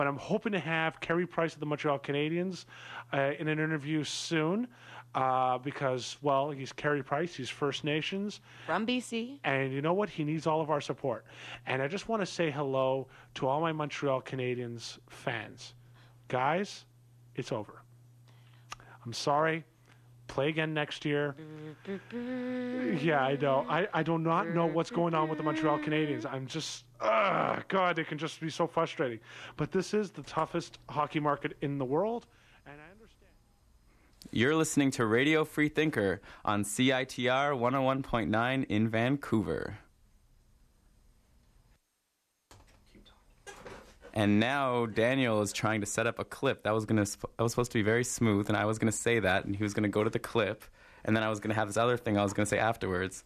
but I'm hoping to have Carey Price of the Montreal Canadiens in an interview soon because, well, he's Carey Price. He's First Nations. From BC. And you know what? He needs all of our support. And I just want to say hello to all my Montreal Canadiens fans. Guys, it's over. I'm sorry. Play again next year. Yeah, I know. I do not know what's going on with the Montreal Canadiens. I'm just, God, it can just be so frustrating. But this is the toughest hockey market in the world, and I understand. You're listening to Radio Free Thinker on CITR 101.9 in Vancouver. And now Daniel is trying to set up a clip that was supposed to be very smooth, and I was going to say that, and he was going to go to the clip, and then I was going to have this other thing I was going to say afterwards.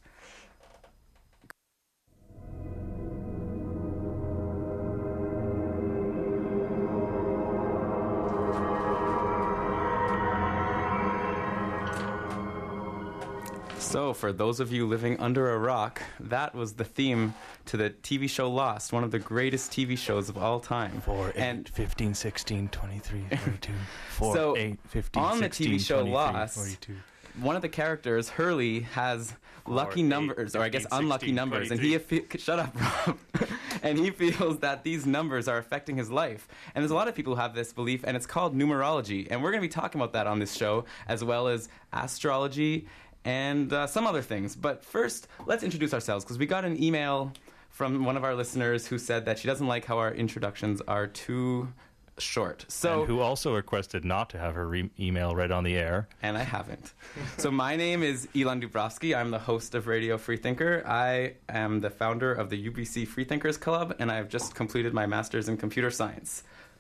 So, for those of you living under a rock, that was the theme to the TV show Lost, one of the greatest TV shows of all time. 4, 8, 15, 16, 23, 32. 4, so 8, 15, on 16, the TV show 23, Lost, 42. One of the characters, Hurley, has lucky numbers, or I guess unlucky numbers, and shut up, Rob. And he feels that these numbers are affecting his life. And there's a lot of people who have this belief, and it's called numerology. And we're going to be talking about that on this show, as well as astrology and some other things. But first, let's introduce ourselves, because we got an email from one of our listeners who said that she doesn't like how our introductions are too short. So, and who also requested not to have her email read on the air. And I haven't. So my name is Elon Dubrovsky. I'm the host of Radio Free Thinker. I am the founder of the UBC Freethinkers Club, and I've just completed my master's in computer science.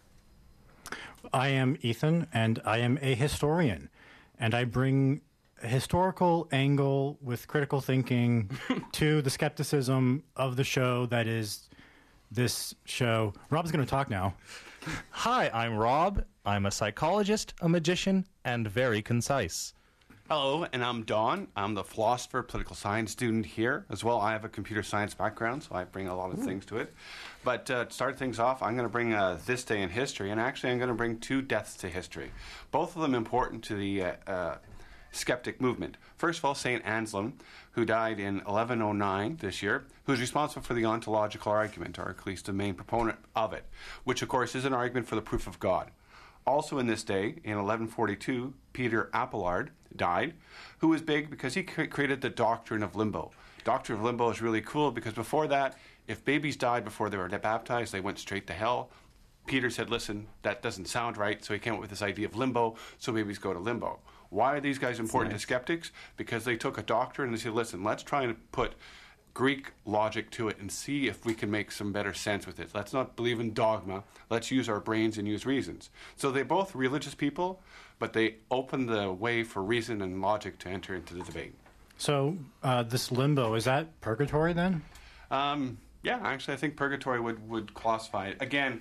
I am Ethan, and I am a historian, and I bring a historical angle with critical thinking to the skepticism of the show that is this show. Rob's going to talk now. Hi, I'm Rob. I'm a psychologist, a magician, and very concise. Hello, and I'm Don. I'm the philosopher, political science student here. As well, I have a computer science background, so I bring a lot of things to it. But to start things off, I'm going to bring this day in history, and actually I'm going to bring two deaths to history. Both of them important to the skeptic movement. First of all, St. Anselm, who died in 1109 this year, who's responsible for the ontological argument, or at least the main proponent of it, which of course is an argument for the proof of God. Also in this day, in 1142, Peter Abelard died, who was big because he created the doctrine of limbo. Doctrine of limbo is really cool because before that, if babies died before they were baptized, they went straight to hell. Peter said, listen, that doesn't sound right, so he came up with this idea of limbo, so babies go to limbo. Why are these guys important to skeptics? Because they took a doctrine and they said, listen, let's try and put Greek logic to it and see if we can make some better sense with it. Let's not believe in dogma. Let's use our brains and use reasons. So they're both religious people, but they opened the way for reason and logic to enter into the debate. So this limbo, is that purgatory then? Yeah, actually I think purgatory would classify it. Again,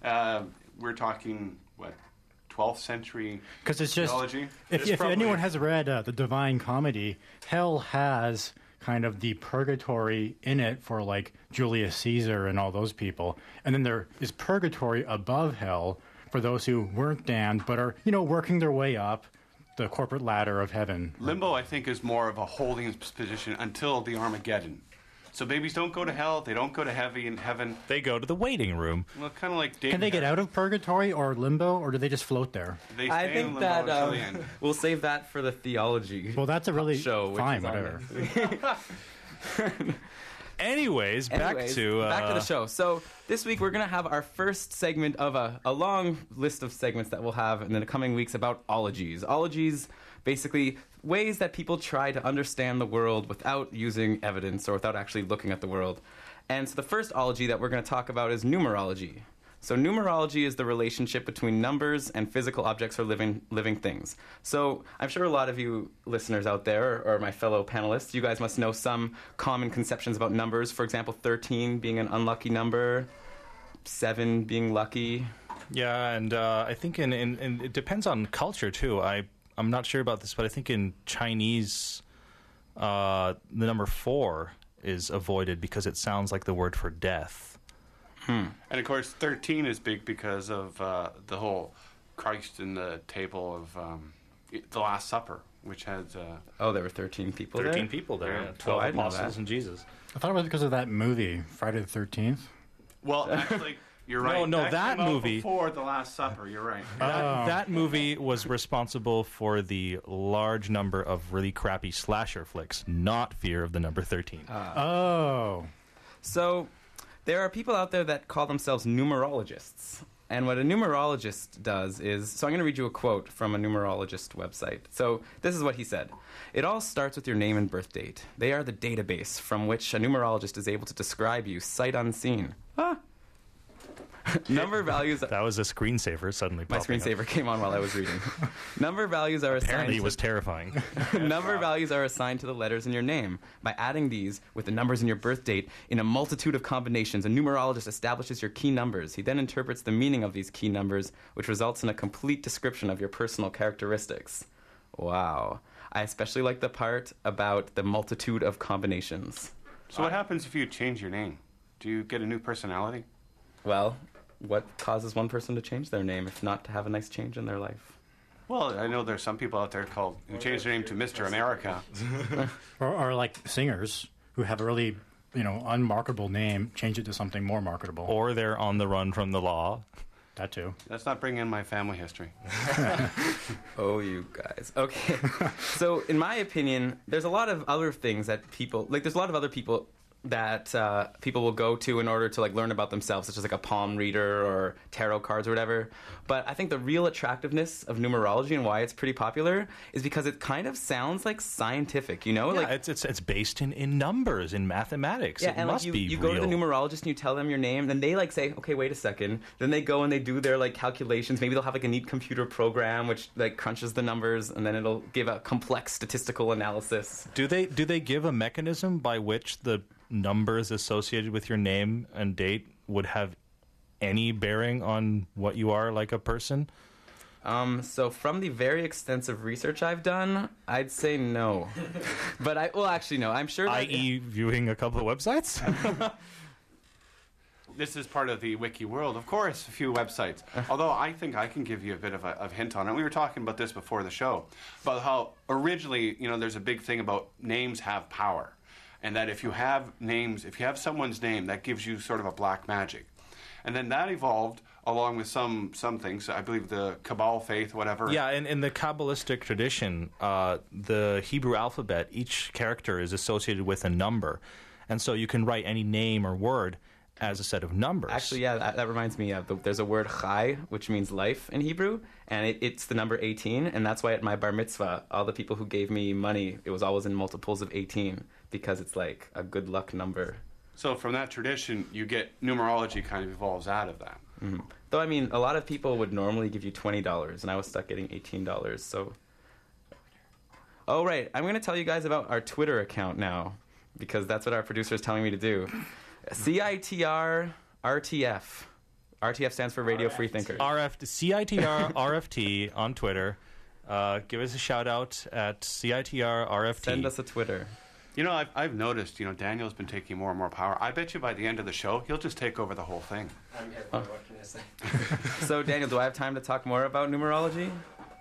we're talking, 12th century because it's just theology. If anyone has read the Divine Comedy, hell has kind of the purgatory in it for like Julius Caesar and all those people, and then there is purgatory above hell for those who weren't damned but are working their way up the corporate ladder of heaven. Limbo, I think, is more of a holding position until the Armageddon. So babies don't go to hell. They don't go to heaven. They go to the waiting room. Well, kind of like David. Can they get out of purgatory or limbo, or do they just float there? They stay I in think limbo that until the end. we'll save that for the theology. Well, that's a really show. Fine, whatever. Anyways, back to the show. So this week we're going to have our first segment of a long list of segments that we'll have in the coming weeks about ologies. Ologies, basically ways that people try to understand the world without using evidence or without actually looking at the world. And so the first ology that we're going to talk about is numerology. So numerology is the relationship between numbers and physical objects or living things. So I'm sure a lot of you listeners out there, or my fellow panelists, you guys must know some common conceptions about numbers. For example, 13 being an unlucky number, 7 being lucky. Yeah, and I think in it depends on culture too. I'm not sure about this, but I think in Chinese, the number 4 is avoided because it sounds like the word for death. And of course, 13 is big because of the whole Christ in the table of the Last Supper, which has Oh, there were 13 people 13 there? people there. Yeah. Yeah. Oh, 12 I didn't know apostles that. and Jesus. I thought it was because of that movie, Friday the 13th. well, actually, you're right. No, that came out movie- before the Last Supper. You're right. That movie was responsible for the large number of really crappy slasher flicks, not Fear of the Number 13. Oh. So, there are people out there that call themselves numerologists. And what a numerologist does is, so I'm going to read you a quote from a numerologist website. So this is what he said. It all starts with your name and birth date. They are the database from which a numerologist is able to describe you sight unseen. Number values... That was a screensaver suddenly My popping up. screensaver came on while I was reading. Number values are assigned Apparently it to- was terrifying. Number values are assigned to the letters in your name. By adding these with the numbers in your birth date in a multitude of combinations, a numerologist establishes your key numbers. He then interprets the meaning of these key numbers, which results in a complete description of your personal characteristics. Wow. I especially like the part about the multitude of combinations. So what happens if you change your name? Do you get a new personality? Well, what causes one person to change their name if not to have a nice change in their life? Well, I know there's some people out there who change their name to Mr. America. Or like singers who have a really, unmarketable name, change it to something more marketable. Or they're on the run from the law. That too. Let's not bring in my family history. Oh, you guys. Okay. So, in my opinion, there's a lot of other things that people, there's a lot of other people that people will go to in order to learn about themselves, such as a palm reader or tarot cards or whatever. But I think the real attractiveness of numerology and why it's pretty popular is because it kind of sounds like scientific, Yeah, like it's based in numbers, in mathematics. yeah, It and must you, be you real. go to the numerologist and you tell them your name, then they say, okay, wait a second. Then they go and they do their calculations. Maybe they'll have a neat computer program which crunches the numbers, and then it'll give a complex statistical analysis. Do they give a mechanism by which the numbers associated with your name and date would have any bearing on what you are like a person? So from the very extensive research I've done, I'd say no. But actually, no. I'm sure that... I.e. viewing a couple of websites? This is part of the wiki world, of course, a few websites. Although I think I can give you a bit of a hint on it. We were talking about this before the show, about how originally, there's a big thing about names have power. And that if you have someone's name, that gives you sort of a black magic. And then that evolved along with some things. I believe the Kabbalah faith, whatever. Yeah, in the Kabbalistic tradition, the Hebrew alphabet, each character is associated with a number. And so you can write any name or word as a set of numbers. Actually, yeah, that reminds me of there's a word chai, which means life in Hebrew, and it's the number 18, and that's why at my bar mitzvah, all the people who gave me money, it was always in multiples of 18, because it's like a good luck number. So from that tradition, you get numerology kind of evolves out of that. Mm-hmm. Though, I mean, a lot of people would normally give you $20, and I was stuck getting $18, so... Oh, right, I'm going to tell you guys about our Twitter account now, because that's what our producer is telling me to do. CITR RTF. RTF stands for Radio Free Thinkers. CITR RFT on Twitter. Give us a shout out at CITR RFT. Send us a Twitter. I've noticed, Daniel's been taking more and more power. I bet you by the end of the show, he'll just take over the whole thing. I'm here for it, what can I say? So, Daniel, do I have time to talk more about numerology?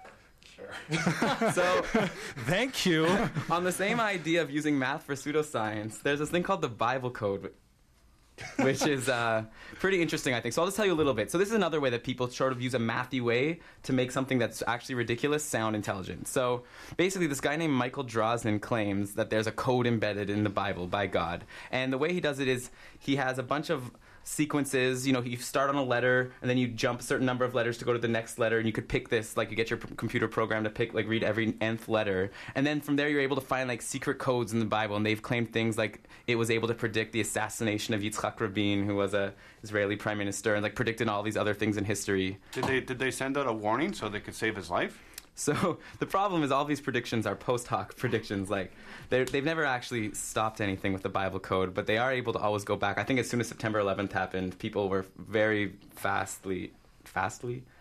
Sure. So, Thank you. on the same idea of using math for pseudoscience, there's this thing called the Bible Code, which is pretty interesting, I think. So I'll just tell you a little bit. So this is another way that people sort of use a mathy way to make something that's actually ridiculous sound intelligent. So basically, this guy named Michael Drosnin claims that there's a code embedded in the Bible by God. And the way he does it is he has a bunch of sequences. You start on a letter, and then you jump a certain number of letters to go to the next letter, and you could pick this, you get your computer program to pick, read every nth letter, and then from there you're able to find, secret codes in the Bible, and they've claimed things like it was able to predict the assassination of Yitzhak Rabin, who was a Israeli prime minister, and, predicted all these other things in history. Did they send out a warning so they could save his life? So the problem is all these predictions are post hoc predictions. They've never actually stopped anything with the Bible code, but they are able to always go back. I think as soon as September 11th happened, people were very fastly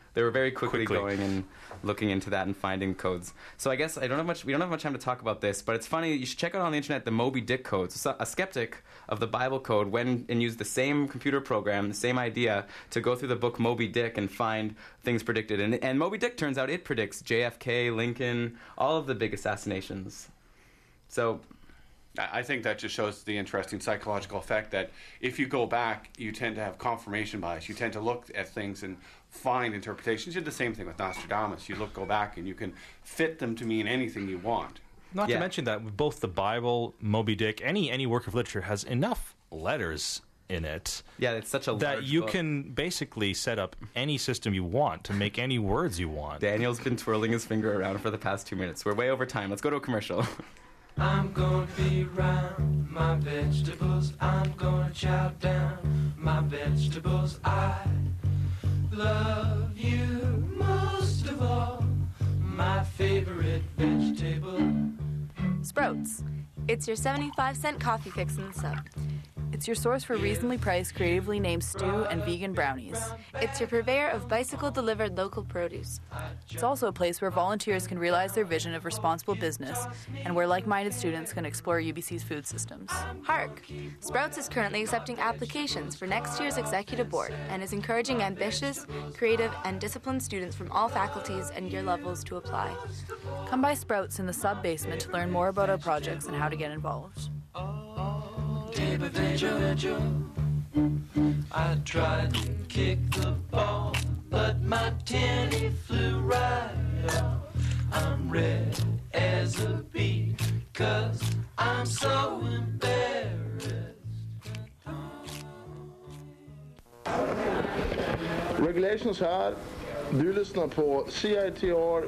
They were very quickly going and looking into that and finding codes. So I guess we don't have much time to talk about this, but it's funny. You should check out on the internet the Moby Dick codes. So a skeptic of the Bible code went and used the same computer program, the same idea, to go through the book Moby Dick and find things predicted. And Moby Dick, turns out, it predicts JFK, Lincoln, all of the big assassinations. So I think that just shows the interesting psychological effect that if you go back, you tend to have confirmation bias. You tend to look at things and find interpretations. You did the same thing with Nostradamus. You go back and you can fit them to mean anything you want. Not to mention that both the Bible, Moby Dick, any work of literature has enough letters in it. Yeah, it's such a large that you book. can basically set up any system you want to make any words you want. Daniel's been twirling his finger around for the past 2 minutes. We're way over time. Let's go to a commercial. I'm gonna be round my vegetables. I'm gonna chow down my vegetables. I love you most of all, my favorite vegetable. Sprouts. It's your 75-cent coffee fix in the sub. It's your source for reasonably priced, creatively named stew and vegan brownies. It's your purveyor of bicycle-delivered local produce. It's also a place where volunteers can realize their vision of responsible business and where like-minded students can explore UBC's food systems. Hark! Sprouts is currently accepting applications for next year's executive board and is encouraging ambitious, creative, and disciplined students from all faculties and year levels to apply. Come by Sprouts in the sub-basement to learn more about our projects and how to get involved. I tried to kick the ball, but my tenny flew right off. I'm red as a bee, 'cause I'm so embarrassed. Regulations här. Du lyssnar på CITR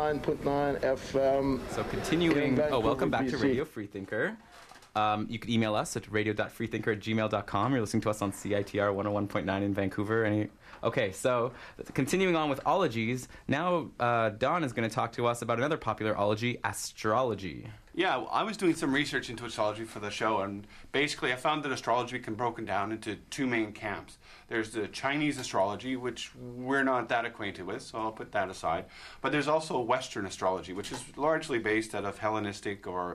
109.9 FM. So continuing, welcome back to BC. Radio Freethinker. You could email us at radio.freethinker@gmail.com. You're listening to us on CITR 101.9 in Vancouver. Okay, so continuing on with ologies, now Don is going to talk to us about another popular ology, astrology. Yeah, I was doing some research into astrology for the show, and basically I found that astrology can be broken down into two main camps. There's the Chinese astrology, which we're not that acquainted with, so I'll put that aside. But there's also Western astrology, which is largely based out of Hellenistic or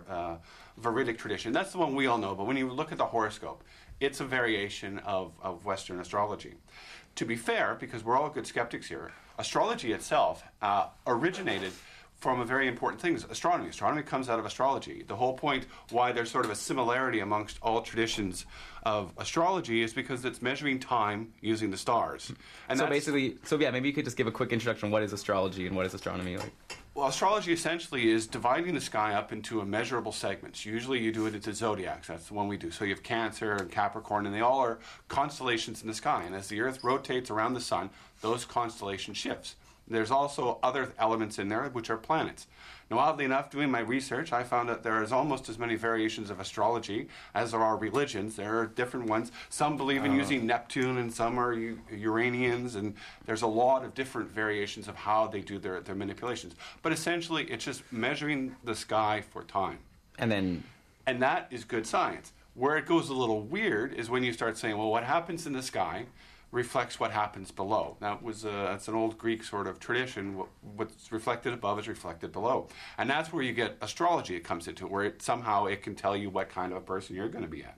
Vedic tradition. That's the one we all know, but when you look at the horoscope, it's a variation of Western astrology. To be fair, because we're all good skeptics here, astrology itself originated from a very important thing, astronomy. Astronomy comes out of astrology. The whole point why there's sort of a similarity amongst all traditions of astrology is because it's measuring time using the stars. And So basically, maybe you could just give a quick introduction. What is astrology and what is astronomy like? Well, astrology essentially is dividing the sky up into immeasurable segments. Usually you do it into zodiacs. That's the one we do. So you have Cancer and Capricorn, and they all are constellations in the sky. And as the Earth rotates around the sun, those constellations shifts. There's also other elements in there, which are planets. Now, oddly enough, doing my research, I found that there is almost as many variations of astrology as there are religions. There are different ones. Some believe in using Neptune, and some are Uranians, and there's a lot of different variations of how they do their manipulations. But essentially, it's just measuring the sky for time. And that is good science. Where it goes a little weird is when you start saying, well, what happens in the sky reflects what happens below. Now, it's an old Greek sort of tradition. What's reflected above is reflected below. And that's where you get astrology. It comes into it, where somehow it can tell you what kind of a person you're going to be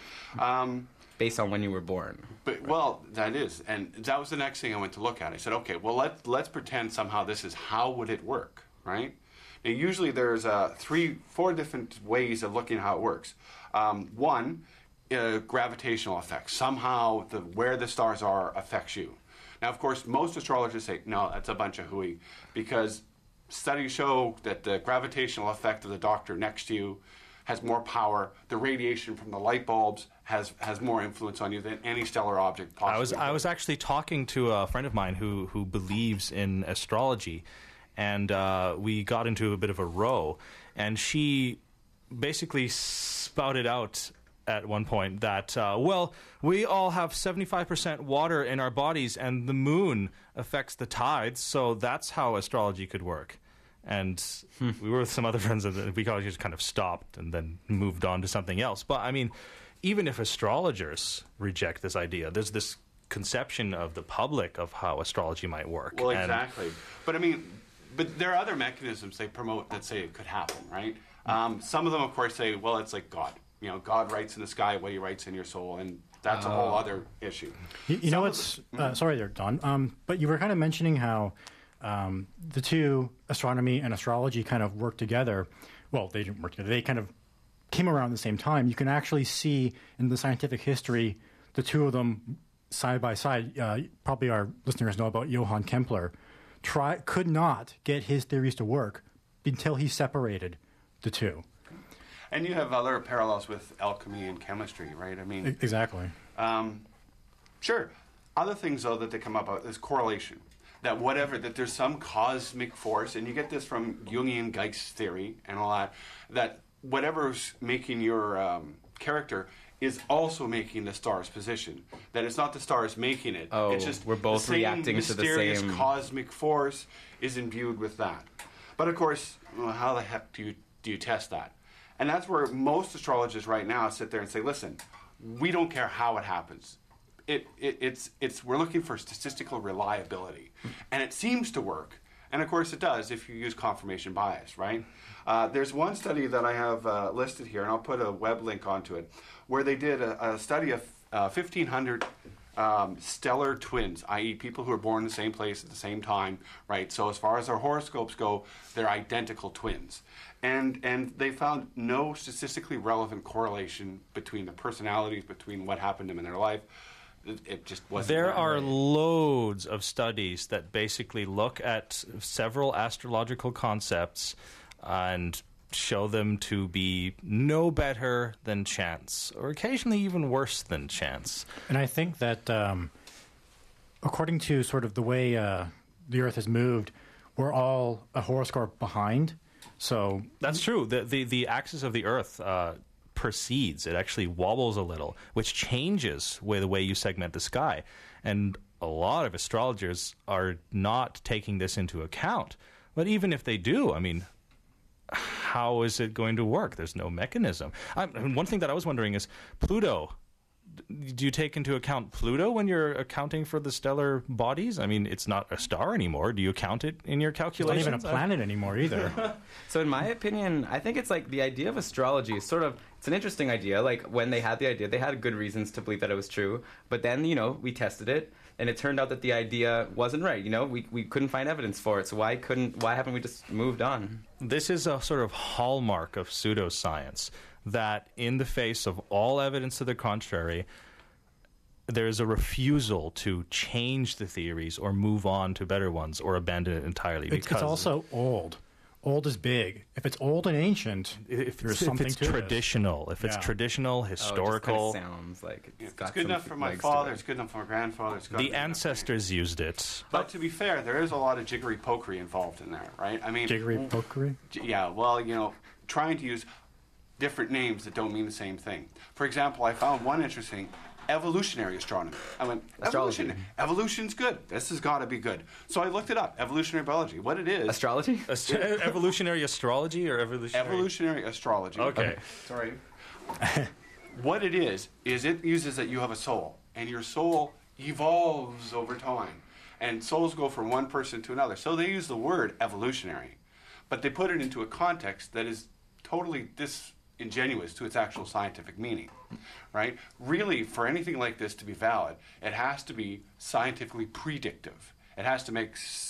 at. Based on when you were born. Well, that is. And that was the next thing I went to look at. I said, okay, well, let's pretend somehow this is how would it work, right? Now, usually there's 4 different ways of looking at how it works. One, gravitational effect. Somehow where the stars are affects you. Now, of course, most astrologers say, no, that's a bunch of hooey, because studies show that the gravitational effect of the doctor next to you has more power. The radiation from the light bulbs has more influence on you than any stellar object possible. I was actually talking to a friend of mine who believes in astrology, and we got into a bit of a row, and she basically spouted out at one point that, we all have 75% water in our bodies, and the moon affects the tides, so that's how astrology could work. And we were with some other friends, and we just kind of stopped and then moved on to something else. But, I mean, even if astrologers reject this idea, there's this conception of the public of how astrology might work. Well, And exactly. But I mean, but there are other mechanisms they promote that say it could happen, right? Some of them, of course, say, well, it's like God. You know, God writes in the sky what he writes in your soul, and that's a whole other issue. You know what's... sorry there, Don. But you were kind of mentioning how the two, astronomy and astrology, kind of work together. Well, they didn't work together. They kind of came around at the same time. You can actually see in the scientific history the two of them side by side. Probably our listeners know about Johann Kepler. Could not get his theories to work until he separated the two. And you have other parallels with alchemy and chemistry, right? I mean, Exactly. Sure. Other things, though, that they come up with is correlation. That there's some cosmic force, and you get this from Jungian Geist theory and all that, that whatever's making your character is also making the star's position. That it's not the stars making it. Oh, it's just we're both the same reacting to the mysterious same- cosmic force is imbued with that. But of course, well, how the heck do you test that? And that's where most astrologers right now sit there and say, listen, we don't care how it happens. We're looking for statistical reliability. And it seems to work. And of course it does if you use confirmation bias, right? There's one study that I have listed here, and I'll put a web link onto it, where they did a study of 1,500 stellar twins, i.e. people who are born in the same place at the same time, right? So as far as their horoscopes go, they're identical twins. And they found no statistically relevant correlation between the personalities, between what happened to them in their life. It just wasn't. there that are way. loads of studies that basically look at several astrological concepts and show them to be no better than chance, or occasionally even worse than chance. And I think that according to sort of the way the Earth has moved, we're all a horoscope behind. So That's true. The axis of the Earth proceeds. It actually wobbles a little, which changes the way you segment the sky. And a lot of astrologers are not taking this into account. But even if they do, I mean, how is it going to work? There's no mechanism. One thing that I was wondering is Pluto. Do you take into account Pluto when you're accounting for the stellar bodies? I mean, it's not a star anymore. Do you count it in your it's not calculations? even a planet anymore either. So in my opinion, I think it's like the idea of astrology is sort of, it's an interesting idea. Like when they had the idea, they had good reasons to believe that it was true. But then, we tested it and it turned out that the idea wasn't right. We couldn't find evidence for it. So why haven't we just moved on? This is a sort of hallmark of pseudoscience, that in the face of all evidence to the contrary, there is a refusal to change the theories or move on to better ones or abandon it entirely. It's also old. Old is big. If it's old and ancient, there's something to traditional, if it's Yeah. traditional, historical, it just kinda sounds like it's got It's good some enough for my legs to father. it. It's good enough for my grandfather. It's got the good enough for me. ancestors used it. But to be fair, there is a lot of jiggery pokery involved in there, right? I mean, Jiggery pokery. Yeah, well, trying to use different names that don't mean the same thing. For example, I found one interesting: evolutionary astronomy. I went, Astrology. evolution's good. This has got to be good. So I looked it up. Evolutionary biology. What it is? Astrology? Evolutionary astrology or evolutionary? Evolutionary astrology. Okay. Sorry. What it is it uses that you have a soul, and your soul evolves over time. And souls go from one person to another. So they use the word evolutionary, but they put it into a context that is totally disingenuous to its actual scientific meaning, right? Really, for anything like this to be valid, it has to be scientifically predictive. It has to make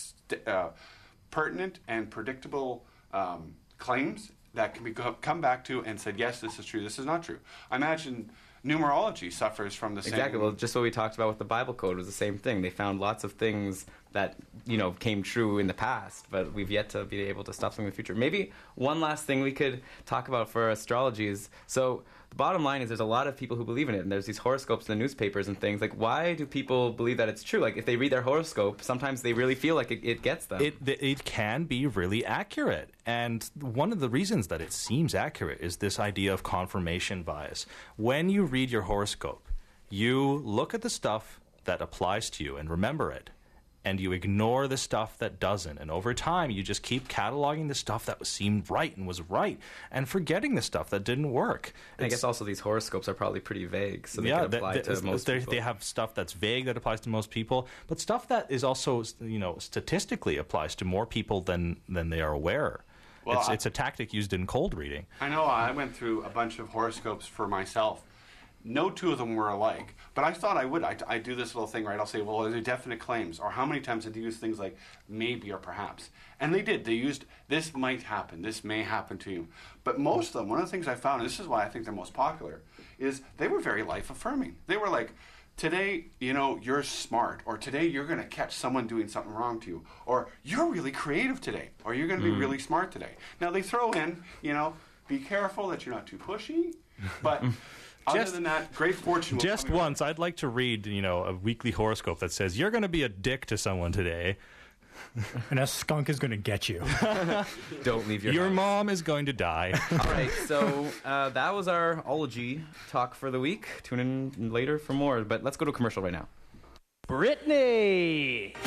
pertinent and predictable claims that can be come back to and said, yes, this is true, this is not true. I imagine numerology suffers from the same... Exactly. Well, just what we talked about with the Bible code was the same thing. They found lots of things that, came true in the past, but we've yet to be able to stop something in the future. Maybe one last thing we could talk about for astrology is, so the bottom line is there's a lot of people who believe in it, and there's these horoscopes in the newspapers and things. Like, why do people believe that it's true? Like, if they read their horoscope, sometimes they really feel like it gets them. It can be really accurate. And one of the reasons that it seems accurate is this idea of confirmation bias. When you read your horoscope, you look at the stuff that applies to you and remember it. and you ignore the stuff that doesn't. And over time, you just keep cataloging the stuff that seemed right and was right, and forgetting the stuff that didn't work. And I guess also these horoscopes are probably pretty vague, so they can apply to most people. They have stuff that's vague that applies to most people, but stuff that is also, statistically applies to more people than they are aware. Well, it's a tactic used in cold reading. I know. I went through a bunch of horoscopes for myself. No two of them were alike, but I thought I would. I do this little thing, right? I'll say, well, are there definite claims? Or how many times did they use things like maybe or perhaps? And they did. They used, this might happen, this may happen to you. But most of them, one of the things I found, and this is why I think they're most popular, is they were very life-affirming. They were like, today, you're smart, or today you're going to catch someone doing something wrong to you, or you're really creative today, or you're going to be really smart today. Now, they throw in, be careful that you're not too pushy, but... Other than that, great fortune. Just once, I'd like to read, a weekly horoscope that says, you're going to be a dick to someone today. And a skunk is going to get you. Don't leave your Your house. Mom is going to die. All right, so that was our ology talk for the week. Tune in later for more, but let's go to a commercial right now. Brittany.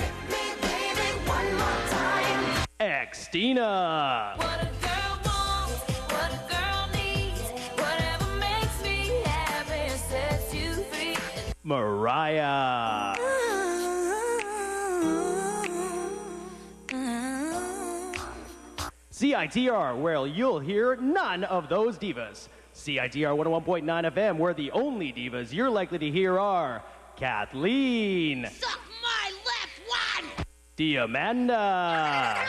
Xtina. Mariah. CITR, where you'll hear none of those divas. CITR 101.9 FM, where the only divas you're likely to hear are Kathleen. Suck my left one! Diamanda.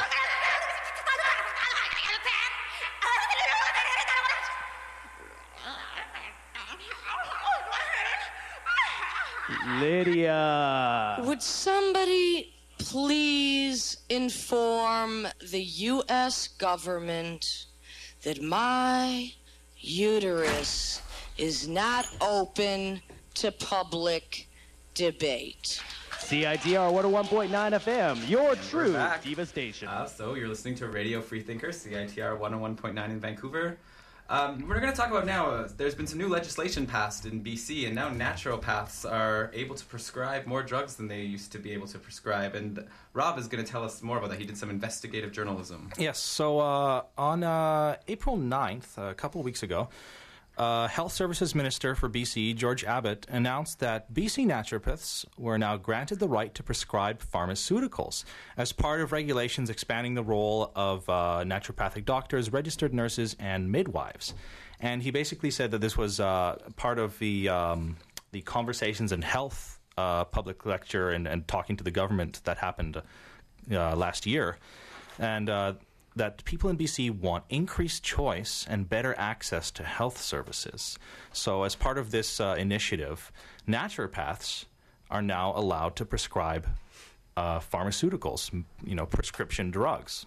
Lydia. Would somebody please inform the U.S. government that my uterus is not open to public debate? CITR 101.9 FM, your true diva station. So you're listening to Radio Free Thinker, CITR 101.9 in Vancouver. We're going to talk about now, there's been some new legislation passed in BC, and now naturopaths are able to prescribe more drugs than they used to be able to prescribe. And Rob is going to tell us more about that. He did some investigative journalism. Yes, so on April 9th, a couple of weeks ago, Health Services Minister for BC, George Abbott, announced that BC naturopaths were now granted the right to prescribe pharmaceuticals as part of regulations expanding the role of naturopathic doctors, registered nurses, and midwives. And he basically said that this was part of the Conversations in Health public lecture and talking to the government that happened last year. And that people in BC want increased choice and better access to health services. So as part of this initiative, naturopaths are now allowed to prescribe pharmaceuticals, prescription drugs.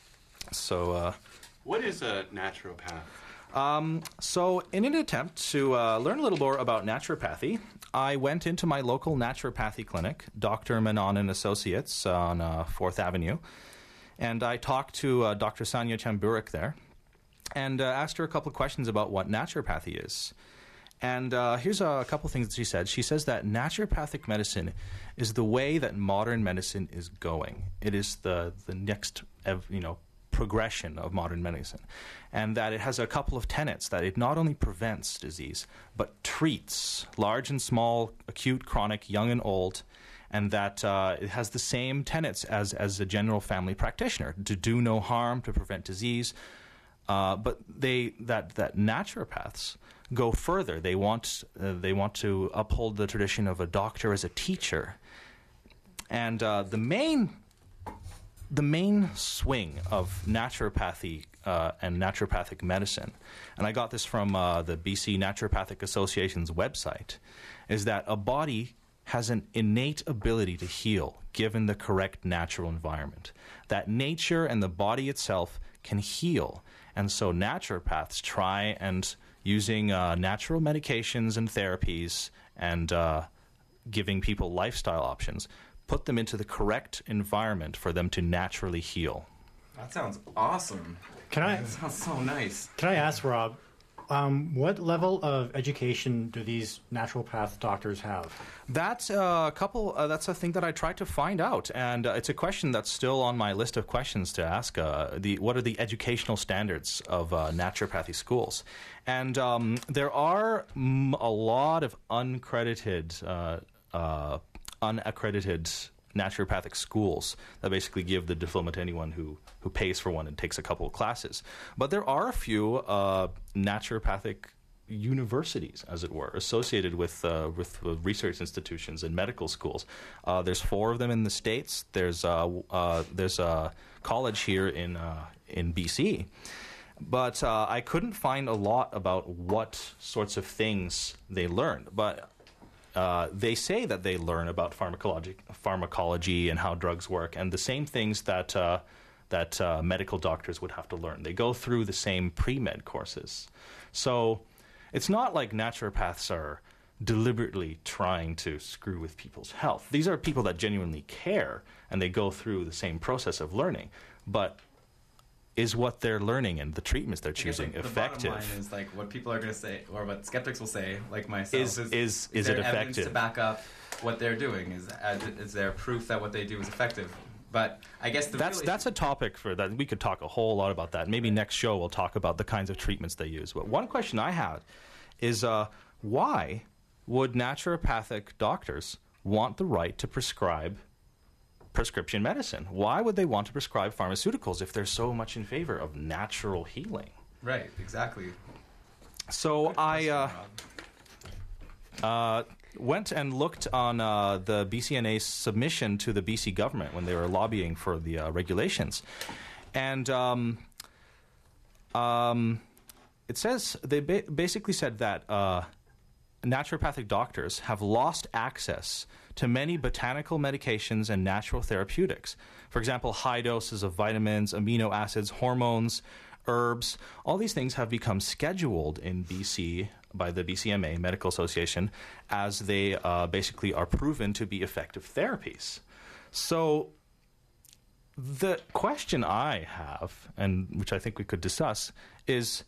So what is a naturopath? So in an attempt to learn a little more about naturopathy, I went into my local naturopathy clinic, Dr. Menon and Associates on 4th Avenue, and I talked to Dr. Sanya Chamburik there and asked her a couple of questions about what naturopathy is. And here's a couple of things that she said. She says that naturopathic medicine is the way that modern medicine is going. It is the next progression of modern medicine. And that it has a couple of tenets, that it not only prevents disease, but treats large and small, acute, chronic, young and old, and that it has the same tenets as a general family practitioner, to do no harm, to prevent disease. But that naturopaths go further. They want to uphold the tradition of a doctor as a teacher. And the main swing of naturopathy and naturopathic medicine, and I got this from the BC Naturopathic Association's website, is that a body has an innate ability to heal given the correct natural environment. That nature and the body itself can heal. And so naturopaths try and, using natural medications and therapies and giving people lifestyle options, put them into the correct environment for them to naturally heal. That sounds awesome. That sounds so nice. Can I ask, Rob, What level of education do these naturopath doctors have? That's that's a thing that I tried to find out, and it's a question that's still on my list of questions to ask. What are the educational standards of naturopathy schools? And there are a lot of unaccredited naturopathic schools that basically give the diploma to anyone who pays for one and takes a couple of classes. But there are a few naturopathic universities, as it were, associated with research institutions and medical schools. There's 4 of them in the States. There's a college here in BC. But I couldn't find a lot about what sorts of things they learned. But they say that they learn about pharmacology and how drugs work, and the same things that medical doctors would have to learn. They go through the same pre-med courses. So it's not like naturopaths are deliberately trying to screw with people's health. These are people that genuinely care, and they go through the same process of learning. But is what they're learning and the treatments they're choosing effective? The bottom line is like what people are going to say, or what skeptics will say, like myself, is there it evidence effective to back up what they're doing? Is there proof that what they do is effective? But I guess that's a topic for that. We could talk a whole lot about that. Maybe next show we'll talk about the kinds of treatments they use. But one question I had is why would naturopathic doctors want the right to prescribe prescription medicine? Why would they want to prescribe pharmaceuticals if they're so much in favor of natural healing? Right, exactly. So I went and looked on the BCNA's submission to the BC government when they were lobbying for the regulations. And it says, they basically said that naturopathic doctors have lost access to many botanical medications and natural therapeutics. For example, high doses of vitamins, amino acids, hormones, herbs. All these things have become scheduled in BC by the BCMA Medical Association as they basically are proven to be effective therapies. So the question I have, and which I think we could discuss, is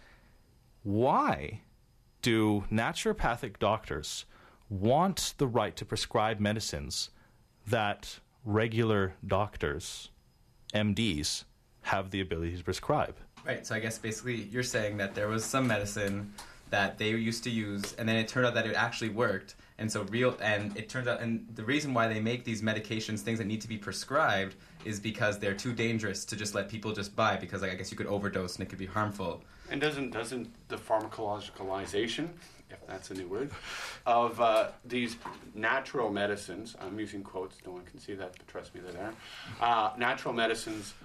why do naturopathic doctors want the right to prescribe medicines that regular doctors, MDs, have the ability to prescribe? Right, so I guess basically you're saying that there was some medicine that they used to use, and then it turned out that it actually worked, and it turns out, and the reason why they make these medications, things that need to be prescribed, is because they're too dangerous to just let people just buy, because I guess you could overdose and it could be harmful. And doesn't the pharmacologicalization, if that's a new word, of these natural medicines, I'm using quotes, no one can see that, but trust me, they're there, natural medicines,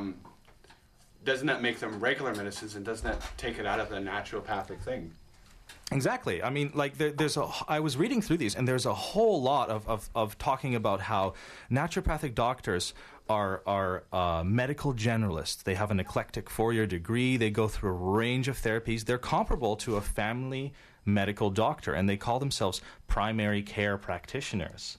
doesn't that make them regular medicines, and doesn't that take it out of the naturopathic thing? Exactly. I mean, like I was reading through these, and there's a whole lot of talking about how naturopathic doctors are medical generalists. They have an eclectic 4-year degree. They go through a range of therapies. They're comparable to a family medical doctor, and they call themselves primary care practitioners.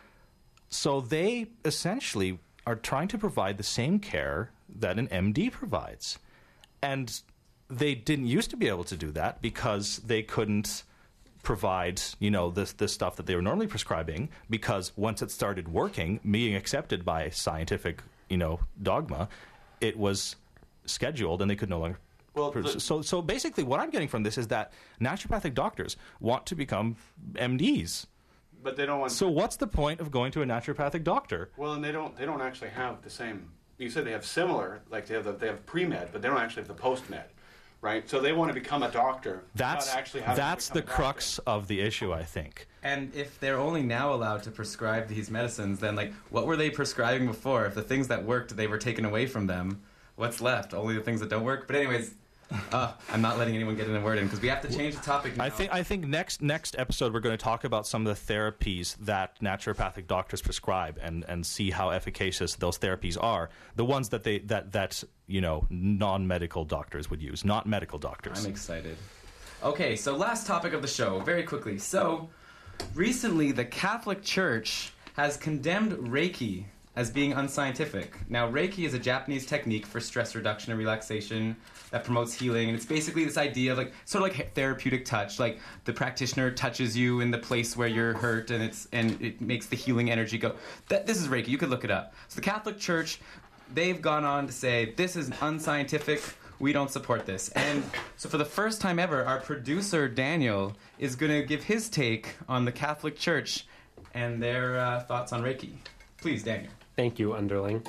So they essentially are trying to provide the same care that an MD provides. And they didn't used to be able to do that because they couldn't provide, this stuff that they were normally prescribing, because once it started working, being accepted by scientific, dogma, it was scheduled and they could no longer. So basically what I'm getting from this is that naturopathic doctors want to become MDs. But they don't want. So what's the point of going to a naturopathic doctor? Well, and they don't actually have the same. You said they have similar, like they have pre-med, but they don't actually have the post-med, right? So they want to become a doctor. That's the crux of the issue, I think. And if they're only now allowed to prescribe these medicines, then what were they prescribing before? If the things that worked, they were taken away from them, what's left? Only the things that don't work? But anyways, I'm not letting anyone get in a word in because we have to change the topic now. I think next episode we're going to talk about some of the therapies that naturopathic doctors prescribe and see how efficacious those therapies are. The ones that non-medical doctors would use, not medical doctors. I'm excited. Okay, so last topic of the show, very quickly. So recently the Catholic Church has condemned Reiki as being unscientific. Now, Reiki is a Japanese technique for stress reduction and relaxation that promotes healing, and it's basically this idea of like sort of like therapeutic touch. Like the practitioner touches you in the place where you're hurt, and it makes the healing energy go. This is Reiki. You could look it up. So the Catholic Church, they've gone on to say this is unscientific. We don't support this. And so for the first time ever, our producer Daniel is going to give his take on the Catholic Church and their thoughts on Reiki. Please, Daniel. Thank you, underling.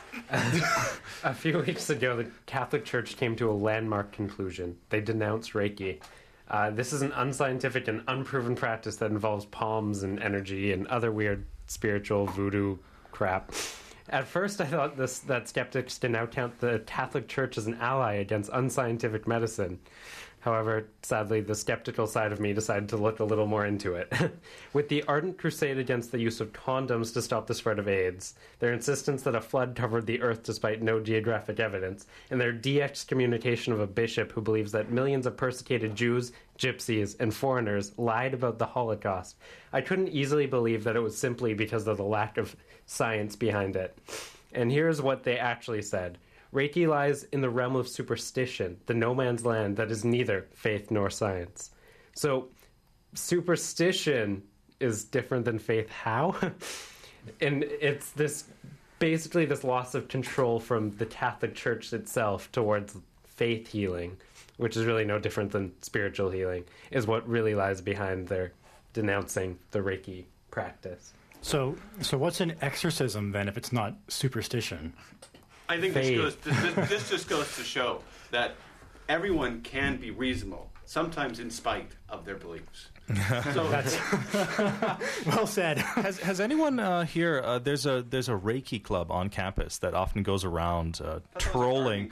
A few weeks ago, the Catholic Church came to a landmark conclusion. They denounced Reiki. This is an unscientific and unproven practice that involves palms and energy and other weird spiritual voodoo crap. At first, I thought that skeptics did now count the Catholic Church as an ally against unscientific medicine. However, sadly, the skeptical side of me decided to look a little more into it. With the ardent crusade against the use of condoms to stop the spread of AIDS, their insistence that a flood covered the earth despite no geographic evidence, and their de-excommunication of a bishop who believes that millions of persecuted Jews, gypsies, and foreigners lied about the Holocaust, I couldn't easily believe that it was simply because of the lack of science behind it. And here's what they actually said. Reiki lies in the realm of superstition, the no man's land that is neither faith nor science. So, superstition is different than faith. How? And it's basically this loss of control from the Catholic Church itself towards faith healing, which is really no different than spiritual healing, is what really lies behind their denouncing the Reiki practice. So what's an exorcism then if it's not superstition? I think this just goes to show that everyone can be reasonable, sometimes in spite of their beliefs. So that's well said. Has anyone here? There's a Reiki club on campus that often goes around trolling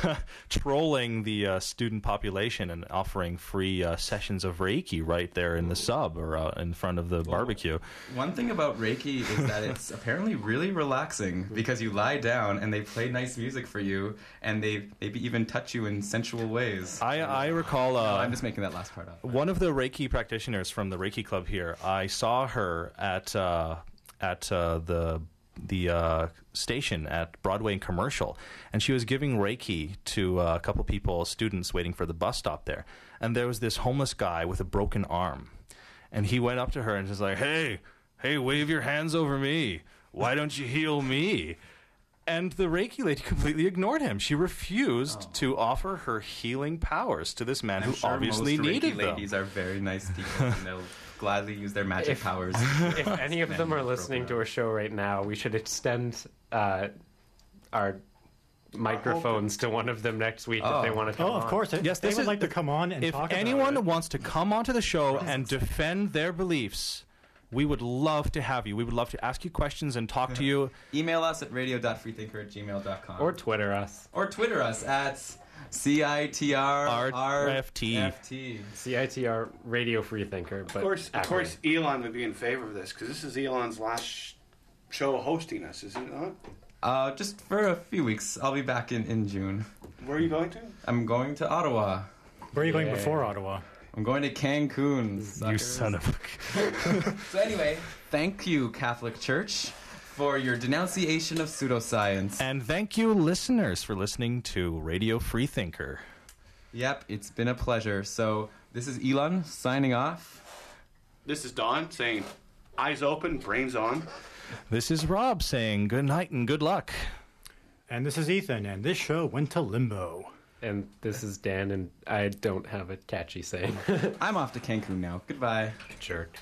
the student population and offering free sessions of Reiki right there in the sub or in front of the barbecue. One thing about Reiki is that it's apparently really relaxing because you lie down and they play nice music for you and they maybe even touch you in sensual ways. I recall. No, I'm just making that last part up. One of the Reiki practitioners from the Reiki Club here, I saw her at the station at Broadway and Commercial, and she was giving Reiki to a couple people, students waiting for the bus stop there. And there was this homeless guy with a broken arm, and he went up to her and was like, "Hey, wave your hands over me. Why don't you heal me?" And the Reiki lady completely ignored him. She refused to offer her healing powers to this man who obviously needed Reiki them. ladies are very nice people, and they'll gladly use their magic powers. If any of them are listening to our show right now, we should extend our microphones to one of them next week if they want to come on. Of course. Yes, they would like to come on and if talk about anyone it. wants to come onto the show and defend their beliefs, we would love to have you. We would love to ask you questions and talk to you. Email us at radio.freethinker@gmail.com. Or Twitter us. Or Twitter us at CITR-RFT. CITR Radio Freethinker. Of course, Elon would be in favor of this because this is Elon's last show hosting us, is it not? Just for a few weeks. I'll be back in June. Where are you going to? I'm going to Ottawa. Where are you going before Ottawa? I'm going to Cancun. You son of a... So anyway, thank you, Catholic Church, for your denunciation of pseudoscience. And thank you, listeners, for listening to Radio Freethinker. Yep, it's been a pleasure. So this is Elon signing off. This is Don saying, eyes open, brains on. This is Rob saying good night and good luck. And this is Ethan, and this show went to limbo. And this is Dan, and I don't have a catchy saying. I'm off to Cancun now. Goodbye. Jerk.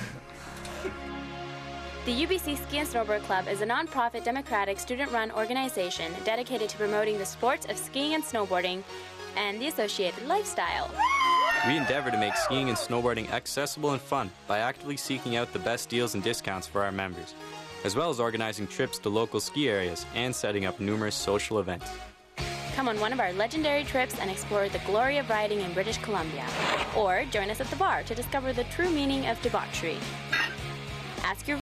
The UBC Ski and Snowboard Club is a non-profit, democratic, student-run organization dedicated to promoting the sports of skiing and snowboarding and the associated lifestyle. We endeavor to make skiing and snowboarding accessible and fun by actively seeking out the best deals and discounts for our members, as well as organizing trips to local ski areas and setting up numerous social events. Come on one of our legendary trips and explore the glory of riding in British Columbia. Or join us at the bar to discover the true meaning of debauchery. Ask your